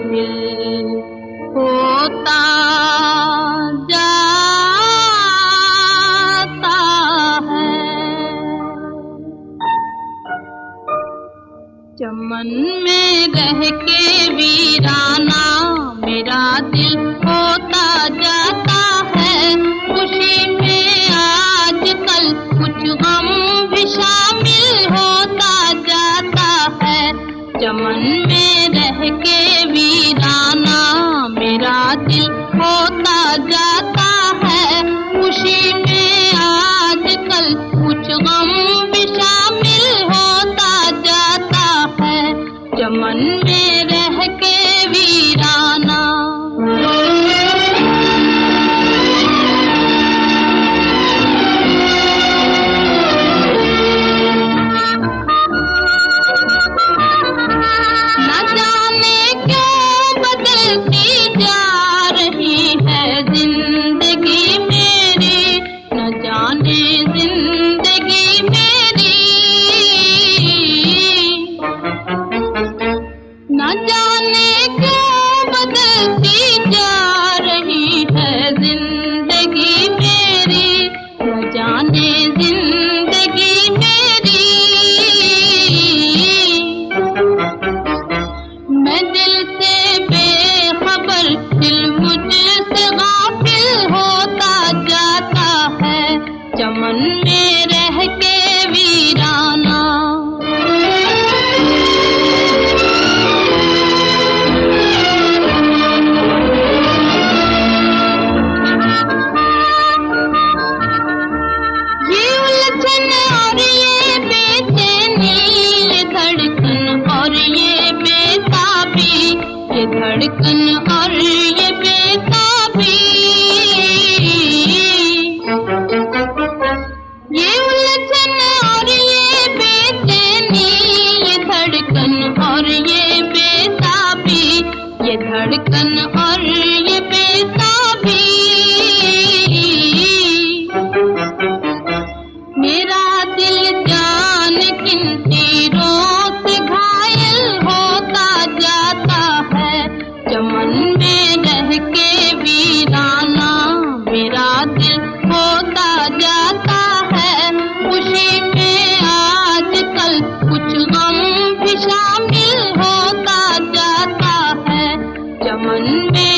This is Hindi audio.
दिल होता जाता है। चमन में रह के वीराना मेरा दिल होता जाता है। खुशी में आजकल कुछ गम भी शामिल होता जाता है। चमन में रह के वीराना मेरा दिल होता जाता है। खुशी में आजकल कुछ गम भी शामिल होता जाता है। चमन में रह के वीराना। न जाने क्यों बदलती जा रही है जिंदगी मेरी, न जाने जिंदगी मेरी, न जाने क्यों बदलती जा रही है जिंदगी मेरी, न जाने जिंदगी मेरी। मैं दिल से बेखबर, दिल मुझसे गाफिल होता जाता है। चमन में रह के वीराना। ये उलझन और ये बेचैनी, ये धड़कन और ये बेताबी, ये धड़कन और ये बेताबी, ये उलझन और ये बेचैनी, ये धड़कन और ये बेताबी, ये धड़कन और ये बेताबी। मेरा दिल जान किन तीरों से घायल होता जाता है। चमन में रह के वीराना मेरा दिल होता जाता है। खुशी में आजकल कुछ गम भी शामिल होता जाता है। चमन में